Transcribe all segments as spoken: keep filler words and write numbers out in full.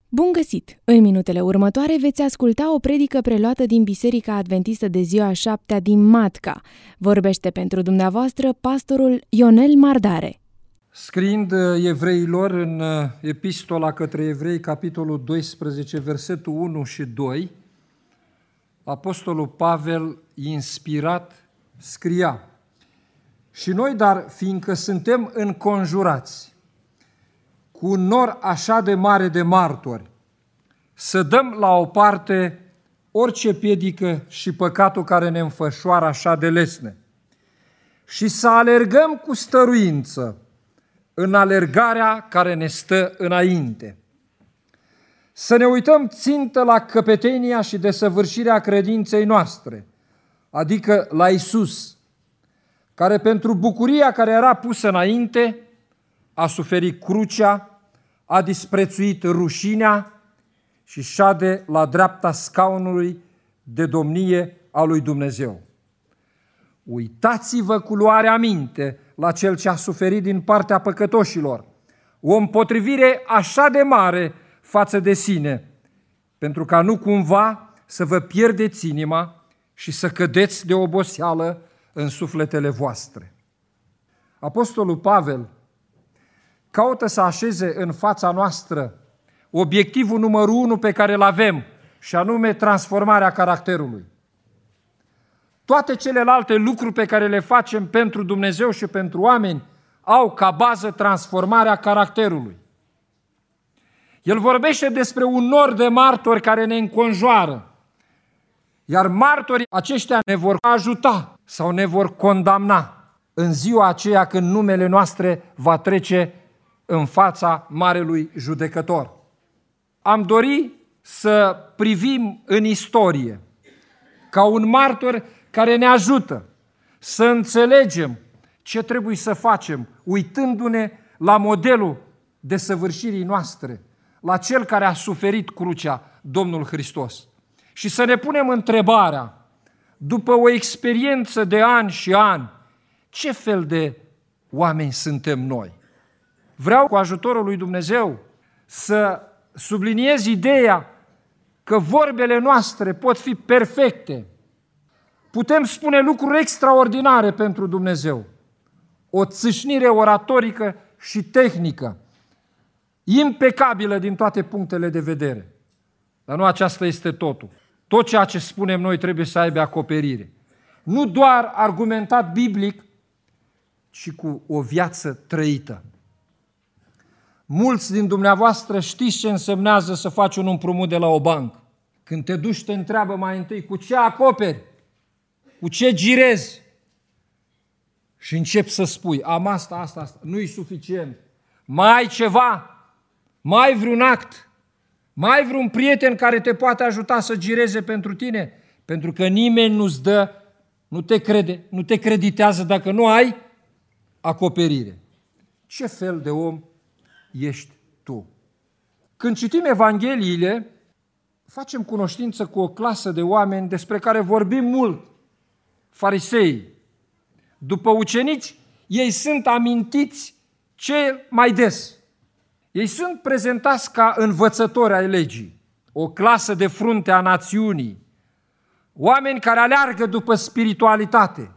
Bun găsit! În minutele următoare veți asculta o predică preluată din Biserica Adventistă de Ziua a Șaptea din Matca. Vorbește pentru dumneavoastră pastorul Ionel Mardare. Scriind evreilor în Epistola către Evrei, capitolul doisprezece, versetul unu și doi, apostolul Pavel, inspirat, scria: Și noi, dar, fiindcă suntem înconjurați cu un nor așa de mare de martori, să dăm la o parte orice piedică și păcatul care ne înfășoară așa de lesne și să alergăm cu stăruință în alergarea care ne stă înainte. Să ne uităm țintă la căpetenia și desăvârșirea credinței noastre, adică la Iisus, care pentru bucuria care era pusă înainte a suferit crucea, a disprețuit rușinea și șade la dreapta scaunului de domnie a lui Dumnezeu. Uitați-vă cu luarea minte la Cel ce a suferit din partea păcătoșilor, o împotrivire așa de mare față de sine, pentru ca nu cumva să vă pierdeți inima și să cădeți de oboseală în sufletele voastre. Apostolul Pavel caută să așeze în fața noastră obiectivul numărul unu pe care îl avem, și anume transformarea caracterului. Toate celelalte lucruri pe care le facem pentru Dumnezeu și pentru oameni au ca bază transformarea caracterului. El vorbește despre un nor de martori care ne înconjoară, iar martorii aceștia ne vor ajuta sau ne vor condamna în ziua aceea când numele noastre va trece în fața Marelui Judecător. Am dori să privim în istorie ca un martor care ne ajută să înțelegem ce trebuie să facem, uitându-ne la modelul desăvârșirii noastre, la Cel care a suferit crucea, Domnul Hristos. Și să ne punem întrebarea, după o experiență de ani și ani, ce fel de oameni suntem noi? Vreau, cu ajutorul lui Dumnezeu, să subliniez ideea că vorbele noastre pot fi perfecte. Putem spune lucruri extraordinare pentru Dumnezeu. O țâșnire oratorică și tehnică, impecabilă din toate punctele de vedere. Dar nu aceasta este totul. Tot ceea ce spunem noi trebuie să aibă acoperire. Nu doar argumentat biblic, ci cu o viață trăită. Mulți din dumneavoastră știți ce însemnează să faci un împrumut de la o bancă. Când te duci, te întreabă mai întâi cu ce acoperi, cu ce girezi. Și începi să spui, am asta, asta, asta, nu-i suficient. Mai ai ceva, mai ai vreun act, mai ai vreun prieten care te poate ajuta să gireze pentru tine, pentru că nimeni nu-ți dă, nu te crede, nu te creditează dacă nu ai acoperire. Ce fel de om ești tu? Când citim Evangheliile, facem cunoștință cu o clasă de oameni despre care vorbim mult, farisei. După ucenici, ei sunt amintiți cel mai des. Ei sunt prezentați ca învățători ai legii, o clasă de frunte a națiunii, oameni care aleargă după spiritualitate,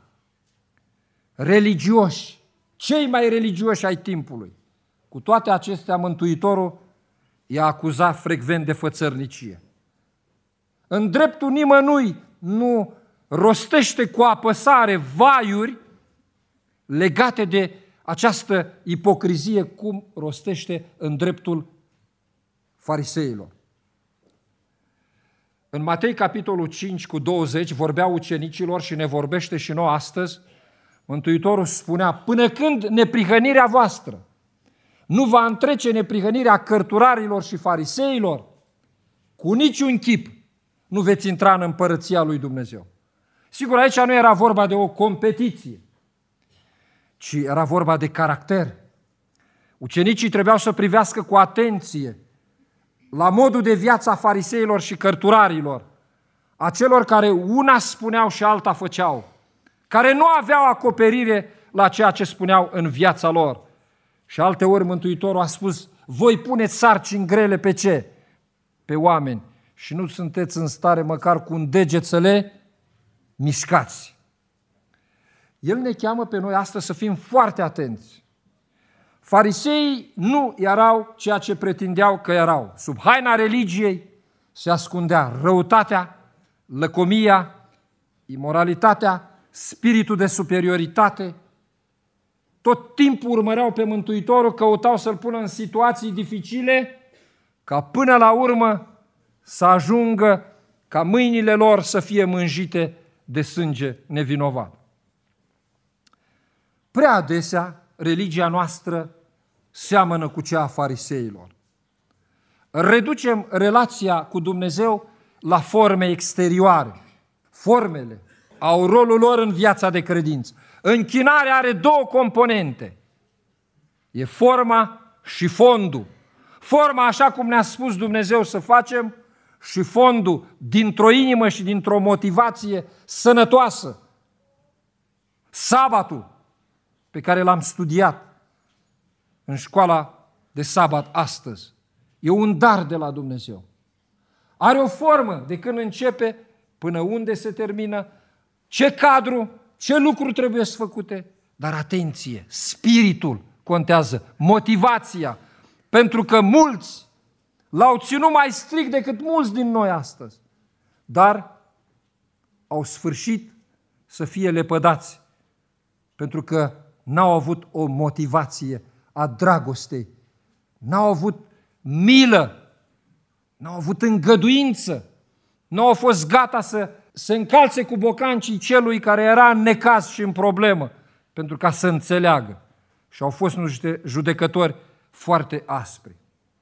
religioși, cei mai religioși ai timpului. Cu toate acestea, Mântuitorul i-a acuzat frecvent de fățărnicie. În dreptul nimănui nu rostește cu apăsare vaiuri legate de această ipocrizie, cum rostește în dreptul fariseilor. În Matei, capitolul cinci, cu douăzeci, vorbea ucenicilor și ne vorbește și nouă astăzi. Mântuitorul spunea, până când neprihănirea voastră nu va întrece neprihănirea cărturarilor și fariseilor, cu niciun chip nu veți intra în împărăția lui Dumnezeu. Sigur, aici nu era vorba de o competiție, ci era vorba de caracter. Ucenicii trebuiau să privească cu atenție la modul de viață a fariseilor și cărturarilor, a celor care una spuneau și alta făceau, care nu aveau acoperire la ceea ce spuneau în viața lor. Și alteori Mântuitorul a spus, voi puneți sarcini grele pe ce? pe oameni și nu sunteți în stare măcar cu un deget să le mișcați. El ne cheamă pe noi astăzi să fim foarte atenți. Fariseii nu erau ceea ce pretindeau că erau. Sub haina religiei se ascundea răutatea, lăcomia, imoralitatea, spiritul de superioritate. Tot timpul urmăreau pe Mântuitorul, căutau să-L pună în situații dificile, ca până la urmă să ajungă ca mâinile lor să fie mânjite de sânge nevinovat. Prea adesea, religia noastră seamănă cu cea a fariseilor. Reducem relația cu Dumnezeu la forme exterioare. Formele au rolul lor în viața de credință. Închinarea are două componente. E forma și fondul. Forma așa cum ne-a spus Dumnezeu să facem și fondul dintr-o inimă și dintr-o motivație sănătoasă. Sabatul pe care l-am studiat în școala de sabat astăzi e un dar de la Dumnezeu. Are o formă de când începe până unde se termină, ce cadru, ce lucruri trebuie să făcute, dar atenție, spiritul contează, motivația, pentru că mulți l-au ținut mai strict decât mulți din noi astăzi, dar au sfârșit să fie lepădați, pentru că n-au avut o motivație a dragostei, n-au avut milă, n-au avut îngăduință, nu au fost gata să se încalțe cu bocancii celui care era în necaz și în problemă, pentru ca să înțeleagă. Și au fost niște judecători foarte aspri.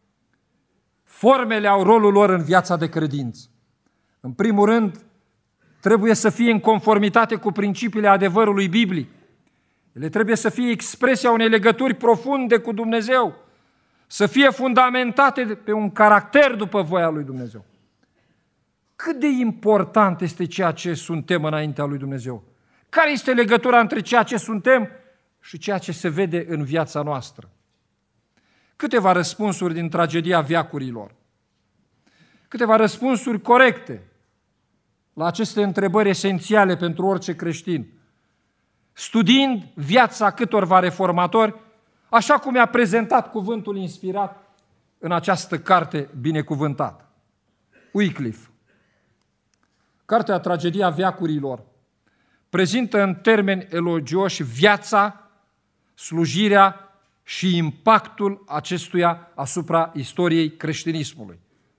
Formele au rolul lor în viața de credință. În primul rând, trebuie să fie în conformitate cu principiile adevărului biblic. Ele trebuie să fie expresia unei legături profunde cu Dumnezeu, să fie fundamentate pe un caracter după voia lui Dumnezeu. Cât de important este ceea ce suntem înaintea lui Dumnezeu? Care este legătura între ceea ce suntem și ceea ce se vede în viața noastră? Câteva răspunsuri din tragedia veacurilor. Câteva răspunsuri corecte la aceste întrebări esențiale pentru orice creștin. Studiind viața câtorva reformatori, așa cum i-a prezentat cuvântul inspirat în această carte binecuvântată. Wycliffe. Cartea Tragedia veacurilor prezintă în termeni elogioși viața, slujirea și impactul acestuia asupra istoriei creștinismului.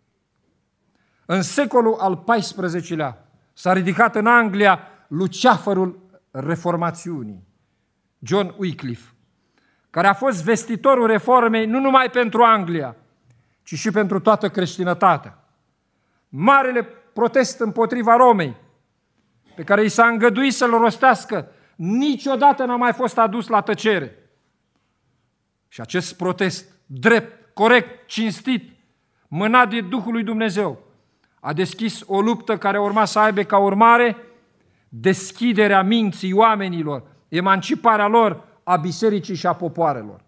În secolul al paisprezecelea s-a ridicat în Anglia luceafărul reformațiunii, John Wycliffe, care a fost vestitorul reformei nu numai pentru Anglia, ci și pentru toată creștinătatea. Marele protest împotriva Romei, pe care i s-a îngăduit să-l rostească, niciodată n-a mai fost adus la tăcere. Și acest protest, drept, corect, cinstit, mânat de Duhul lui Dumnezeu, a deschis o luptă care urma să aibă ca urmare deschiderea minții oamenilor, emanciparea lor a bisericii și a popoarelor.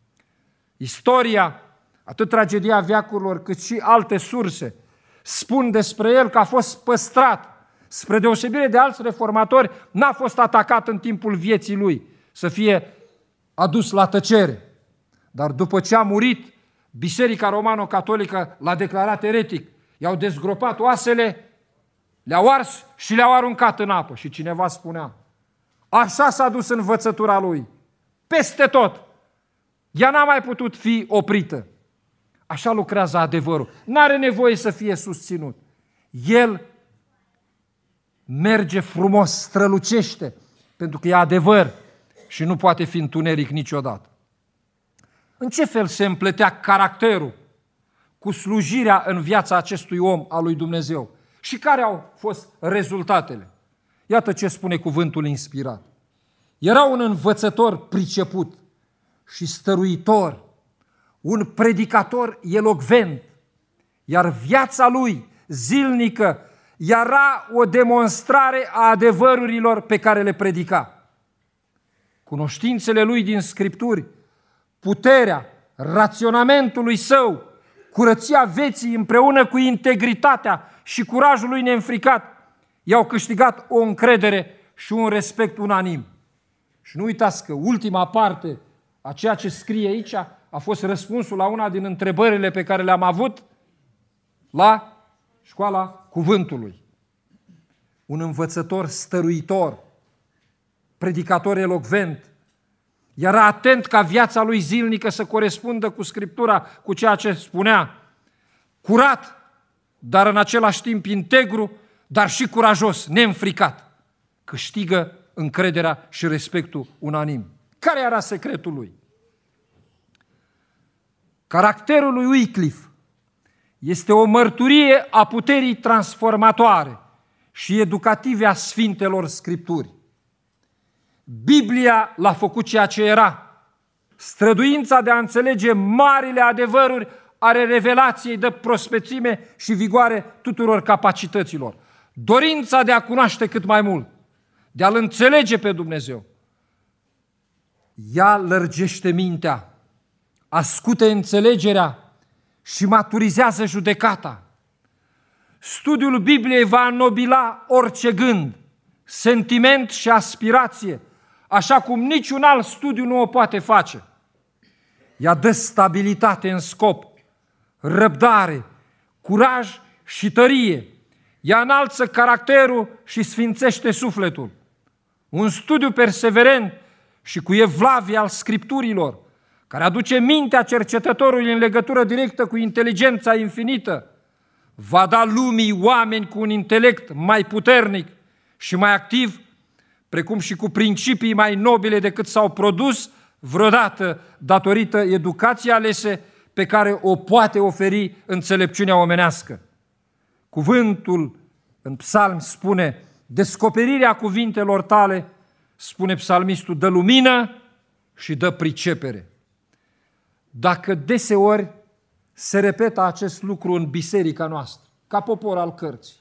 Istoria, atât tragedia veacurilor, cât și alte surse, spun despre el că a fost păstrat. Spre deosebire de alți reformatori, n-a fost atacat în timpul vieții lui, să fie adus la tăcere. Dar după ce a murit, Biserica Romano-Catolică l-a declarat eretic. I-au dezgropat oasele, le-au ars și le-au aruncat în apă. Și cineva spunea, așa s-a dus învățătura lui, peste tot. Ea n-a mai putut fi oprită. Așa lucrează adevărul. N-are nevoie să fie susținut. El merge frumos, strălucește, pentru că e adevăr și nu poate fi întuneric niciodată. În ce fel se împletea caracterul cu slujirea în viața acestui om al lui Dumnezeu? Și care au fost rezultatele? Iată ce spune cuvântul inspirat. Era un învățător priceput și stăruitor, un predicator elocvent, iar viața lui zilnică era o demonstrare a adevărurilor pe care le predica. Cunoștințele lui din Scripturi, puterea raționamentului său, curăția vieții împreună cu integritatea și curajul lui neînfricat i-au câștigat o încredere și un respect unanim. Și nu uitați că ultima parte a ceea ce scrie aici a fost răspunsul la una din întrebările pe care le-am avut la școala cuvântului. Un învățător stăruitor, predicator elocvent, era atent ca viața lui zilnică să corespundă cu Scriptura, cu ceea ce spunea. Curat, dar în același timp integru, dar și curajos, neînfricat. Câștigă încrederea și respectul unanim. Care era secretul lui? Caracterul lui Wycliffe este o mărturie a puterii transformatoare și educative a Sfintelor Scripturi. Biblia l-a făcut ceea ce era. Străduința de a înțelege marile adevăruri are revelației de prospețime și vigoare tuturor capacităților. Dorința de a cunoaște cât mai mult, de a-L înțelege pe Dumnezeu. Ea lărgește mintea, ascute înțelegerea și maturizează judecata. Studiul Bibliei va înnobila orice gând, sentiment și aspirație, așa cum niciun alt studiu nu o poate face. Ea dă stabilitate în scop, răbdare, curaj și tărie. Ea înalță caracterul și sfințește sufletul. Un studiu perseverent și cu evlavie al Scripturilor, care aduce mintea cercetătorului în legătură directă cu inteligența infinită, va da lumii oameni cu un intelect mai puternic și mai activ, precum și cu principii mai nobile decât s-au produs vreodată datorită educației alese pe care o poate oferi înțelepciunea omenească. Cuvântul în psalm spune, descoperirea cuvintelor tale, spune psalmistul, dă lumină și dă pricepere. Dacă deseori se repetă acest lucru în biserica noastră, ca popor al cărții,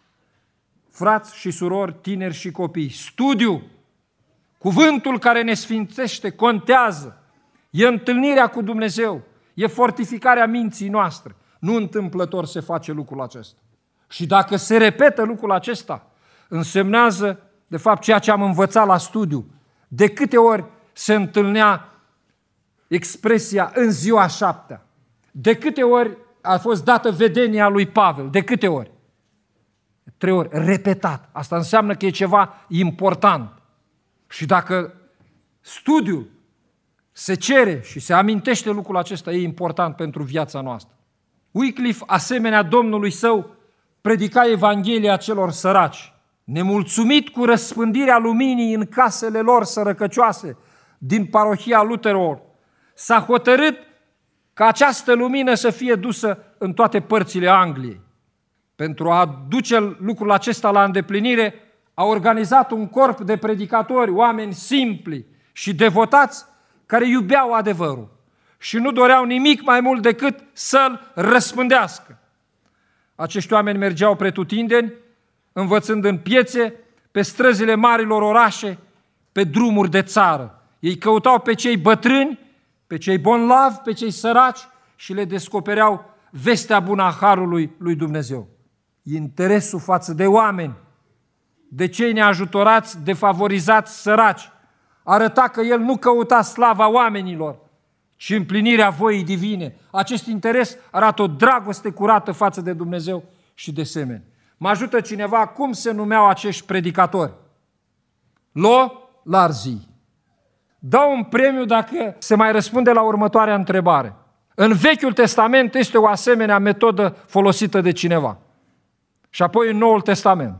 frați și surori, tineri și copii, studiu, cuvântul care ne sfințește, contează, e întâlnirea cu Dumnezeu, e fortificarea minții noastre. Nu întâmplător se face lucrul acesta. Și dacă se repetă lucrul acesta, însemnează, de fapt, ceea ce am învățat la studiu. De câte ori se întâlnea expresia în ziua șaptea? De câte ori a fost dată vedenia lui Pavel? De câte ori? Trei ori. Repetat. Asta înseamnă că e ceva important. Și dacă studiul se cere și se amintește lucrul acesta, e important pentru viața noastră. Wycliffe, asemenea Domnului său, predica Evanghelia celor săraci, nemulțumit cu răspândirea luminii în casele lor sărăcăcioase din parohia Luteror. S-a hotărât ca această lumină să fie dusă în toate părțile Angliei. Pentru a duce lucrul acesta la îndeplinire, a organizat un corp de predicatori, oameni simpli și devotați, care iubeau adevărul și nu doreau nimic mai mult decât să-l răspândească. Acești oameni mergeau pretutindeni, învățând în piețe, pe străzile marilor orașe, pe drumuri de țară. Ei căutau pe cei bătrâni, pe cei bonlavi, pe cei săraci și le descopereau vestea bună a harului lui Dumnezeu. Interesul față de oameni, de cei neajutorați, defavorizați, săraci, arăta că el nu căuta slava oamenilor, ci împlinirea voii divine. Acest interes arată o dragoste curată față de Dumnezeu și de semeni. Mă ajută cineva cum se numeau acești predicatori? Lo Larzi. Dau un premiu dacă se mai răspunde la următoarea întrebare. În Vechiul Testament este o asemenea metodă folosită de cineva. Și apoi în Noul Testament.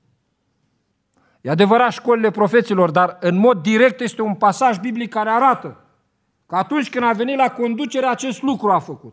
E adevărat școlile profeților, dar în mod direct este un pasaj biblic care arată că atunci când a venit la conducere, acest lucru a făcut.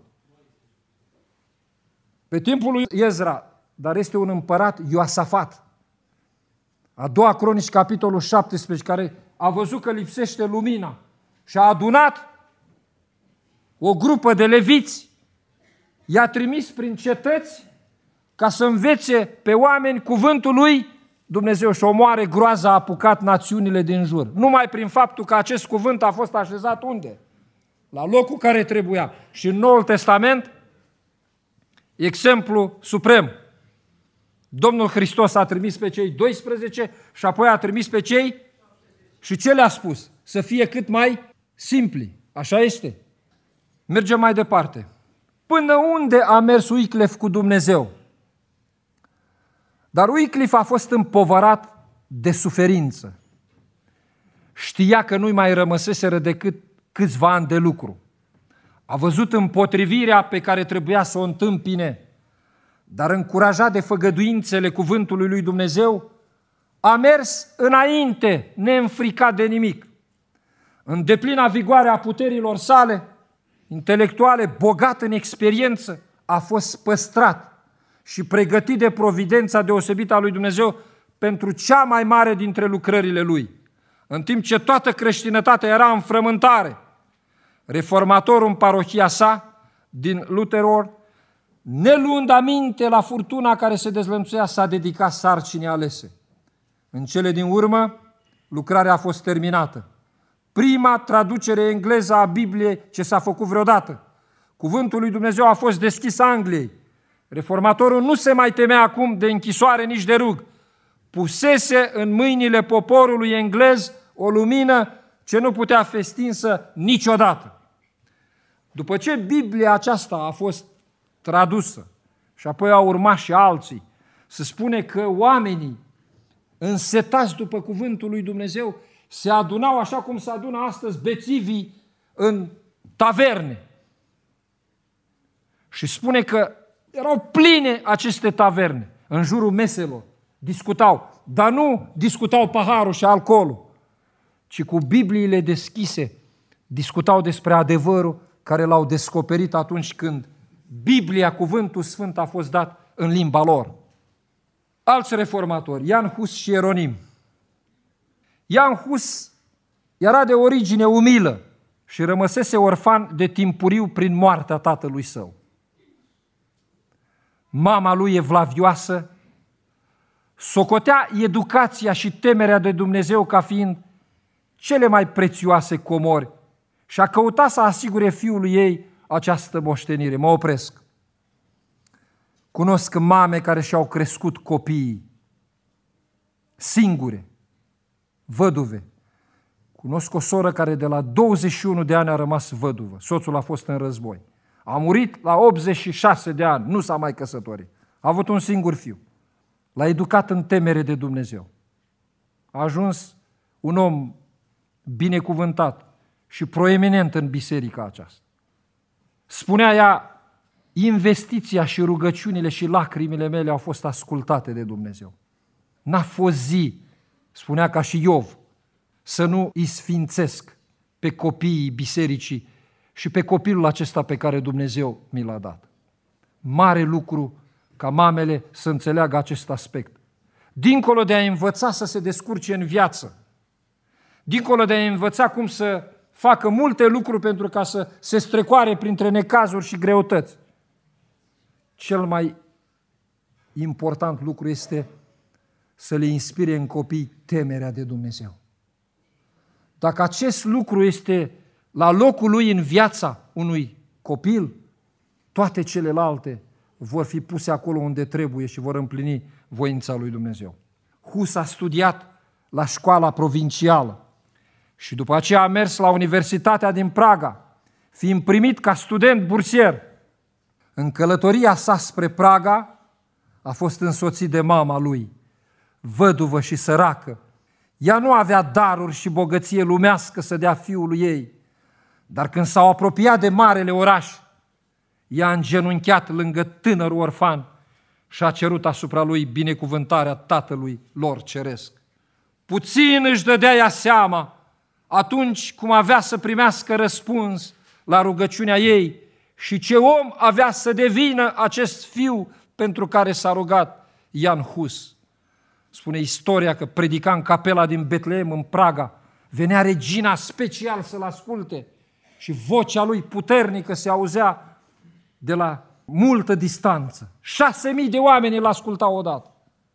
Pe timpul lui Ezra, dar este un împărat, Iosafat. A doua Cronici, capitolul șaptesprezece, care a văzut că lipsește lumina și a adunat o grupă de leviți, i-a trimis prin cetăți ca să învețe pe oameni cuvântul lui Dumnezeu și o mare groază a apucat națiunile din jur. Numai prin faptul că acest cuvânt a fost așezat unde? La locul care trebuia. Și în Noul Testament exemplu suprem. Domnul Hristos a trimis pe cei doisprezece și apoi a trimis pe cei și ce le-a spus? Să fie cât mai simpli. Așa este. Mergem mai departe. Până unde a mers Wycliffe cu Dumnezeu? Dar Wycliffe a fost împovărat de suferință. Știa că nu-i mai rămăseseră decât câțiva ani de lucru. A văzut împotrivirea pe care trebuia să o întâmpine, dar încurajat de făgăduințele cuvântului lui Dumnezeu, a mers înainte, neînfricat de nimic. În deplina vigoare a puterilor sale intelectuale, bogat în experiență, a fost păstrat și pregătit de providența deosebită a lui Dumnezeu pentru cea mai mare dintre lucrările lui. În timp ce toată creștinătatea era în frământare, reformatorul în parohia sa din Lutheror, neluând aminte la furtuna care se dezlănțuia, s-a dedicat sarcinii alese. În cele din urmă, lucrarea a fost terminată. Prima traducere engleză a Bibliei ce s-a făcut vreodată. Cuvântul lui Dumnezeu a fost deschis Angliei. Reformatorul nu se mai temea acum de închisoare, nici de rug. Pusese în mâinile poporului englez o lumină ce nu putea fi stinsă niciodată. După ce Biblia aceasta a fost tradusă și apoi au urmat și alții, se spune că oamenii însetați după cuvântul lui Dumnezeu se adunau așa cum se adună astăzi bețivii în taverne. Și spune că erau pline aceste taverne în jurul meselor. Discutau, dar nu discutau paharul și alcoolul, ci cu Bibliile deschise discutau despre adevărul care l-au descoperit atunci când Biblia, cuvântul sfânt, a fost dat în limba lor. Alți reformatori, Jan Hus și Ieronim. Jan Hus era de origine umilă și rămăsese orfan de timpuriu prin moartea tatălui său. Mama lui, evlavioasă, socotea educația și temerea de Dumnezeu ca fiind cele mai prețioase comori și a căutat să asigure fiului ei această moștenire. Mă opresc. Cunosc mame care și-au crescut copiii singure, văduve. Cunosc o soră care de la douăzeci și unu de ani a rămas văduvă. Soțul a fost în război. A murit la optzeci și șase de ani, nu s-a mai căsătorit. A avut un singur fiu. L-a educat în temere de Dumnezeu. A ajuns un om binecuvântat și proeminent în biserica aceasta. Spunea ea, investiția și rugăciunile și lacrimile mele au fost ascultate de Dumnezeu. N-a fost zi, spunea ca și Iov, să nu îi sfințesc pe copiii bisericii și pe copilul acesta pe care Dumnezeu mi l-a dat. Mare lucru ca mamele să înțeleagă acest aspect. Dincolo de a învăța să se descurce în viață, dincolo de a învăța cum să facă multe lucruri pentru ca să se strecoare printre necazuri și greutăți, cel mai important lucru este să le inspire în copii temerea de Dumnezeu. Dacă acest lucru este la locul lui în viața unui copil, toate celelalte vor fi puse acolo unde trebuie și vor împlini voința lui Dumnezeu. Hus a studiat la școala provincială și după aceea a mers la Universitatea din Praga, fiind primit ca student bursier. În călătoria sa spre Praga a fost însoțit de mama lui, văduvă și săracă. Ea nu avea daruri și bogăție lumească să dea fiului ei, dar când s-au apropiat de marele oraș, ea a îngenunchiat lângă tânărul orfan și a cerut asupra lui binecuvântarea Tatălui lor ceresc. Puțin își dădea ea seama atunci cum avea să primească răspuns la rugăciunea ei și ce om avea să devină acest fiu pentru care s-a rugat Jan Hus. Spune istoria că predica în capela din Betlehem, în Praga. Venea regina special să-l asculte și vocea lui puternică se auzea de la multă distanță. Șase mii de oameni îl ascultau odată.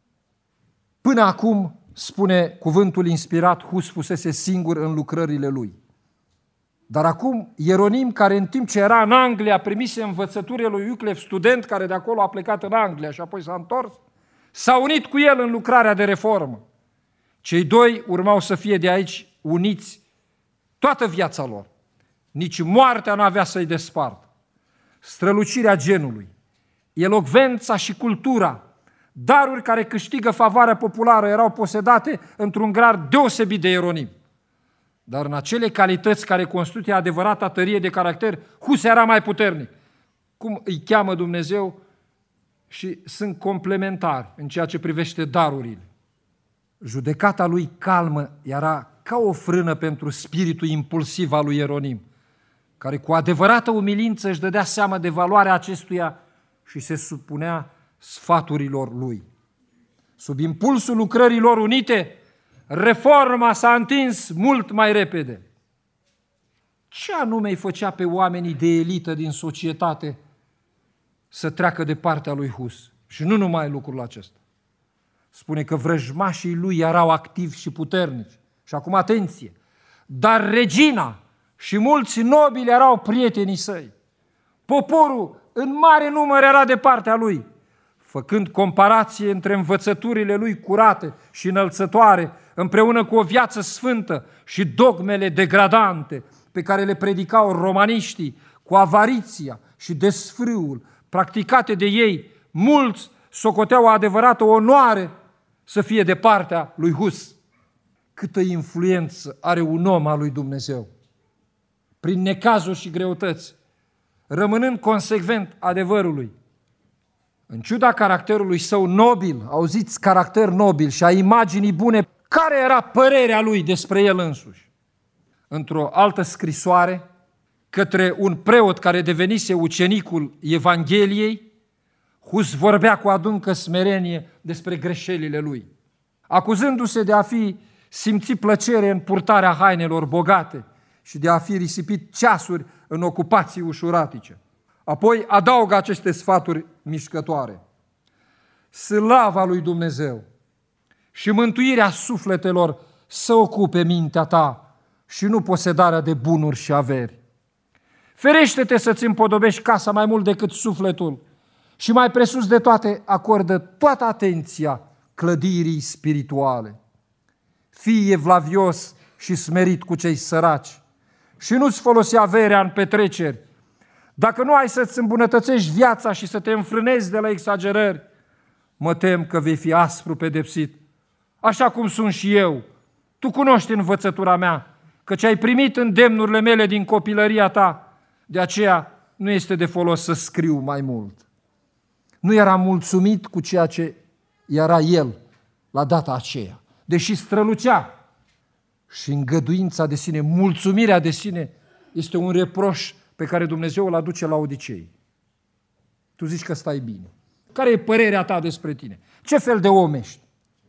Până acum, spune cuvântul inspirat, Hus fusese singur în lucrările lui. Dar acum Ieronim, care în timp ce era în Anglia, primise învățăturile lui Wycliffe, student care de acolo a plecat în Anglia și apoi s-a întors, s-a unit cu el în lucrarea de reformă. Cei doi urmau să fie de aici uniți toată viața lor. Nici moartea nu avea să-i despartă. Strălucirea genului, elocvența și cultura, daruri care câștigă favoarea populară, erau posedate într-un grad deosebit de Ieronim. Dar în acele calități care constituie adevărata tărie de caracter, Hus era mai puternic. Cum îi cheamă Dumnezeu și sunt complementari în ceea ce privește darurile. Judecata lui calmă era ca o frână pentru spiritul impulsiv al lui Ieronim, care cu adevărată umilință își dădea seama de valoarea acestuia și se supunea sfaturilor lui. Sub impulsul lucrărilor unite, reforma s-a întins mult mai repede. Ce anume îi făcea pe oamenii de elită din societate să treacă de partea lui Hus? Și nu numai lucrul acesta. Spune că vrăjmașii lui erau activi și puternici. Și acum atenție! Dar regina și mulți nobili erau prietenii săi. Poporul în mare număr era de partea lui. Făcând comparație între învățăturile lui curate și înălțătoare, împreună cu o viață sfântă și dogmele degradante pe care le predicau romaniștii, cu avariția și desfrâul practicate de ei, mulți socoteau o adevărată onoare să fie de partea lui Hus. Câtă influență are un om al lui Dumnezeu! Prin necazuri și greutăți, rămânând consecvent adevărului. În ciuda caracterului său nobil, auziți, caracter nobil și a imaginii bune, care era părerea lui despre el însuși? Într-o altă scrisoare către un preot care devenise ucenicul Evangheliei, Hus vorbea cu adâncă smerenie despre greșelile lui, acuzându-se de a fi simțit plăcere în purtarea hainelor bogate și de a fi risipit ceasuri în ocupații ușuratice. Apoi adaugă aceste sfaturi mișcătoare. Slava lui Dumnezeu și mântuirea sufletelor să ocupe mintea ta și nu posedarea de bunuri și averi. Ferește-te să-ți împodobești casa mai mult decât sufletul și mai presus de toate acordă toată atenția clădirii spirituale. Fii evlavios și smerit cu cei săraci și nu-ți folosi averea în petreceri. Dacă nu ai să-ți îmbunătățești viața și să te înfrânezi de la exagerări, mă tem că vei fi aspru pedepsit, așa cum sunt și eu. Tu cunoști învățătura mea, căci ai primit îndemnurile mele din copilăria ta, de aceea nu este de folos să scriu mai mult. Nu era mulțumit cu ceea ce era el la data aceea, deși strălucea și îngăduința de sine, mulțumirea de sine este un reproș pe care Dumnezeu îl aduce la Odisei. Tu zici că stai bine. Care e părerea ta despre tine? Ce fel de om ești?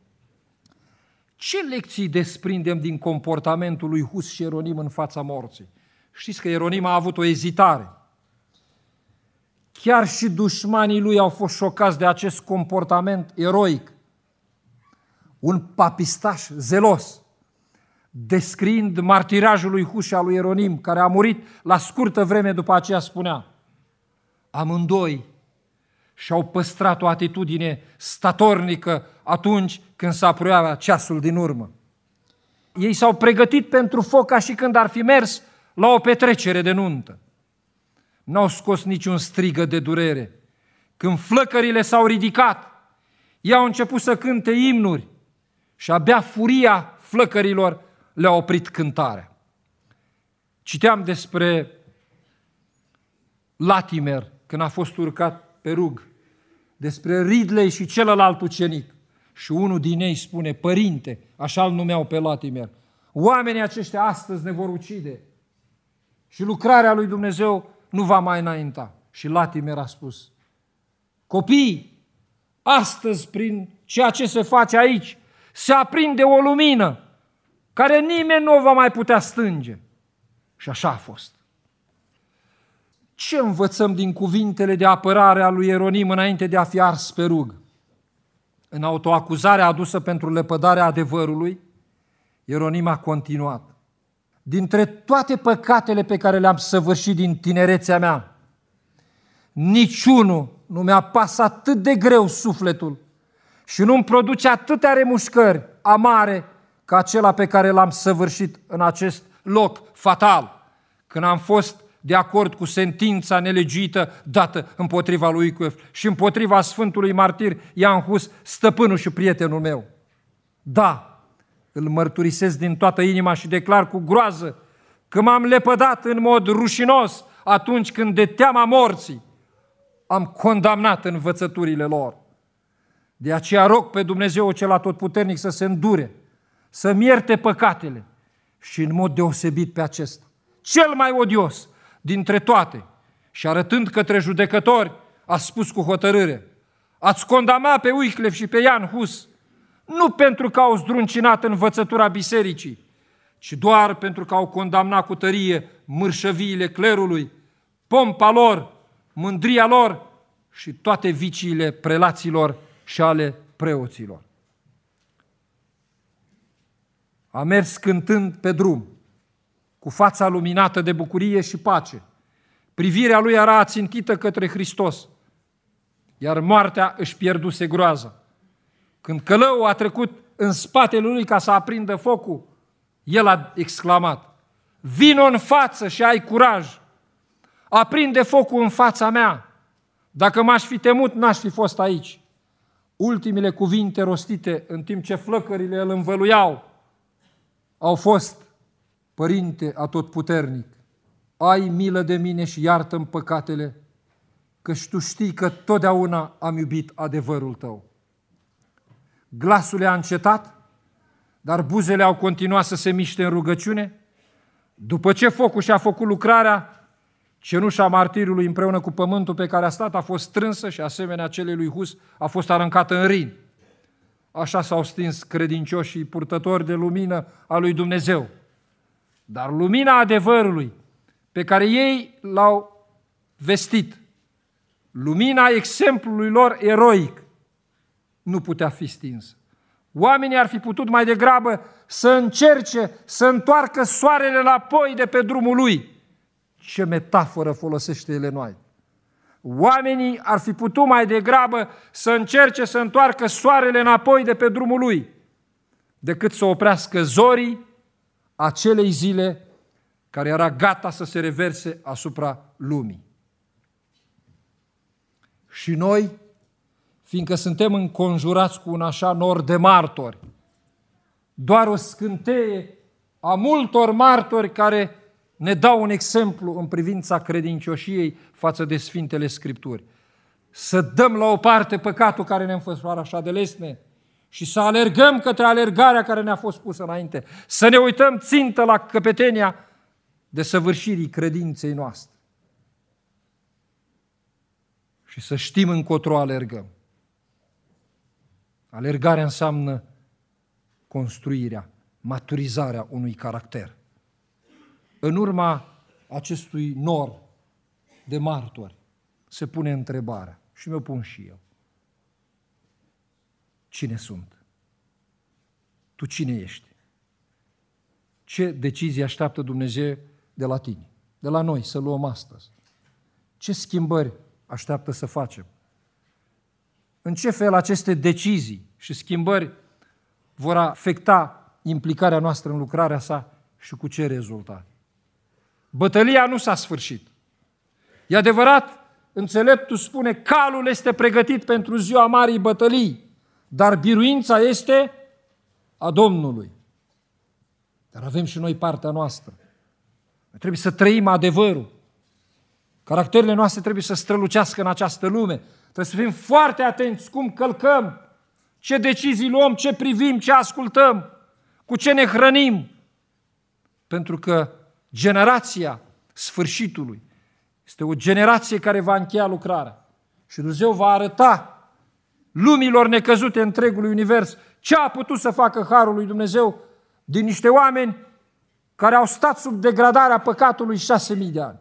Ce lecții desprindem din comportamentul lui Hus și Ieronim în fața morții? Știți că Ieronim a avut o ezitare. Chiar și dușmanii lui au fost șocați de acest comportament eroic. Un papistaș zelos, descriind martirajul lui Hus și al lui Ieronim, care a murit la scurtă vreme după aceea, spunea: amândoi și-au păstrat o atitudine statornică atunci când s-a apropiat ceasul din urmă. Ei s-au pregătit pentru foc ca și când ar fi mers la o petrecere de nuntă. N-au scos niciun strigă de durere. Când flăcările s-au ridicat, ei au început să cânte imnuri și abia furia flăcărilor le-a oprit cântarea. Citeam despre Latimer când a fost urcat pe rug, despre Ridley și celălalt ucenic. Și unul din ei spune: părinte, așa îl numeau pe Latimer, oamenii aceștia astăzi ne vor ucide și lucrarea lui Dumnezeu nu va mai înainta. Și Latimer a spus: copii, astăzi prin ceea ce se face aici se aprinde o lumină care nimeni nu o va mai putea stânge. Și așa a fost. Ce învățăm din cuvintele de apărare a lui Ieronim înainte de a fi ars pe rug? În autoacuzarea adusă pentru lepădarea adevărului, Ieronim a continuat: dintre toate păcatele pe care le-am săvârșit din tinerețea mea, niciunul nu mi-a pasat atât de greu sufletul și nu-mi produce atâtea remușcări amare ca acela pe care l-am săvârșit în acest loc fatal, când am fost de acord cu sentința nelegiuită dată împotriva lui Icuef și împotriva Sfântului Martir Ioan Hus, stăpânul și prietenul meu. Da, îl mărturisesc din toată inima și declar cu groază că m-am lepădat în mod rușinos atunci când de teama morții am condamnat învățăturile lor. De aceea rog pe Dumnezeu cel atotputernic să se îndure, să-mi ierte păcatele și în mod deosebit pe acesta, cel mai odios dintre toate, și arătând către judecători, a spus cu hotărâre: ați condamnat pe Wycliffe și pe Ioan Hus, nu pentru că au zdruncinat învățătura bisericii, ci doar pentru că au condamnat cu tărie mârșăviile clerului, pompa lor, mândria lor și toate viciile prelaților și ale preoților. A mers cântând pe drum, cu fața luminată de bucurie și pace. Privirea lui era ațintită către Hristos, iar moartea își pierduse groaza. Când călăul a trecut în spatele lui ca să aprindă focul, el a exclamat: vino în față și ai curaj, aprinde focul în fața mea, dacă m-aș fi temut, n-aș fi fost aici. Ultimele cuvinte rostite în timp ce flăcările îl învăluiau au fost: Părinte atotputernic, ai milă de mine și iartă-mi păcatele, căci tu știi că totdeauna am iubit adevărul tău. Glasul a încetat, dar buzele au continuat să se miște în rugăciune. După ce focul și-a făcut lucrarea, cenușa martirului împreună cu pământul pe care a stat a fost strânsă și, asemenea celei lui Hus, a fost aruncată în Rin. Așa s-au stins credincioșii purtători de lumină a lui Dumnezeu. Dar lumina adevărului pe care ei l-au vestit, lumina exemplului lor eroic, nu putea fi stinsă. Oamenii ar fi putut mai degrabă să încerce să întoarcă soarele înapoi de pe drumul lui. Ce metaforă folosește Ellen White! Oamenii ar fi putut mai degrabă să încerce să întoarcă soarele înapoi de pe drumul lui, decât să oprească zorii acelei zile care era gata să se reverse asupra lumii. Și noi, fiindcă suntem înconjurați cu un așa nor de martori, doar o scânteie a multor martori care ne dau un exemplu în privința credincioșiei față de Sfintele Scripturi. Să dăm la o parte păcatul care ne înfășoară așa de lesne și să alergăm către alergarea care ne-a fost pusă înainte. Să ne uităm țintă la căpetenia de săvârșirii credinței noastre. Și să știm încotro alergăm. Alergarea înseamnă construirea, maturizarea unui caracter. În urma acestui nor de martori se pune întrebarea, și mi-o pun și eu: cine sunt? Tu cine ești? Ce decizie așteaptă Dumnezeu de la tine, de la noi, să luăm astăzi? Ce schimbări așteaptă să facem? În ce fel aceste decizii și schimbări vor afecta implicarea noastră în lucrarea sa și cu ce rezultat? Bătălia nu s-a sfârșit. E adevărat, înțeleptul spune, calul este pregătit pentru ziua marii bătălii, dar biruința este a Domnului. Dar avem și noi partea noastră. Noi trebuie să trăim adevărul. Caracterele noastre trebuie să strălucească în această lume. Trebuie să fim foarte atenți cum călcăm, ce decizii luăm, ce privim, ce ascultăm, cu ce ne hrănim. Pentru că generația sfârșitului este o generație care va încheia lucrarea. Și Dumnezeu va arăta lumilor necăzute întregului univers ce a putut să facă harul lui Dumnezeu din niște oameni care au stat sub degradarea păcatului șase mii de ani.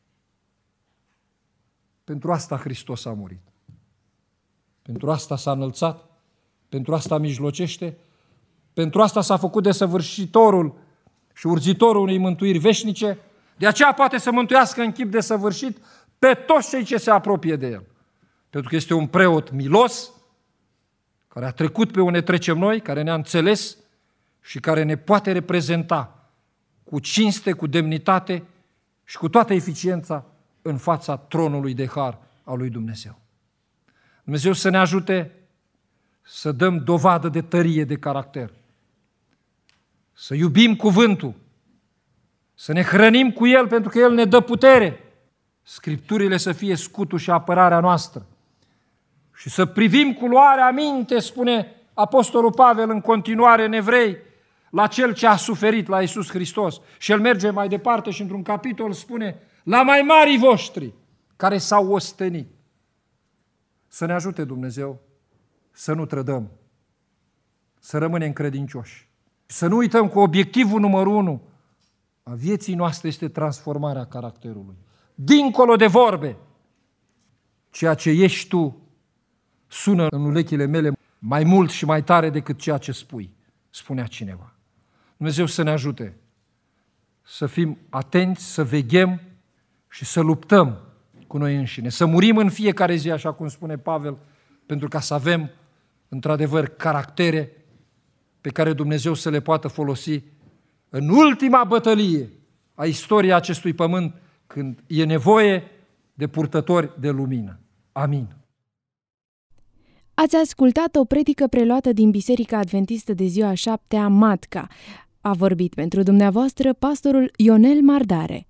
Pentru asta Hristos a murit. Pentru asta s-a înălțat, pentru asta mijlocește, pentru asta s-a făcut desăvârșitorul și urzitorul unei mântuiri veșnice, de aceea poate să mântuiască în chip desăvârșit pe toți cei ce se apropie de El. Pentru că este un preot milos, care a trecut pe unde trecem noi, care ne-a înțeles și care ne poate reprezenta cu cinste, cu demnitate și cu toată eficiența în fața tronului de har al lui Dumnezeu. Dumnezeu să ne ajute să dăm dovadă de tărie de caracter, să iubim cuvântul, să ne hrănim cu El pentru că El ne dă putere, Scripturile să fie scutul și apărarea noastră și să privim cu luarea minte, spune Apostolul Pavel în continuare în Evrei, la Cel ce a suferit, la Iisus Hristos. Și el merge mai departe și într-un capitol spune, la mai marii voștri care s-au ostenit. Să ne ajute Dumnezeu să nu trădăm, să rămânem credincioși. Să nu uităm că obiectivul numărul unu a vieții noastre este transformarea caracterului. Dincolo de vorbe, ceea ce ești tu sună în urechile mele mai mult și mai tare decât ceea ce spui, spunea cineva. Dumnezeu să ne ajute să fim atenți, să veghem și să luptăm cu noi înșine, să murim în fiecare zi, așa cum spune Pavel, pentru ca să avem într-adevăr caractere pe care Dumnezeu să le poată folosi în ultima bătălie a istoriei acestui pământ, când e nevoie de purtători de lumină. Amin. Ați ascultat o predică preluată din Biserica Adventistă de Ziua a Șaptea, Matca. A vorbit pentru dumneavoastră pastorul Ionel Mardare.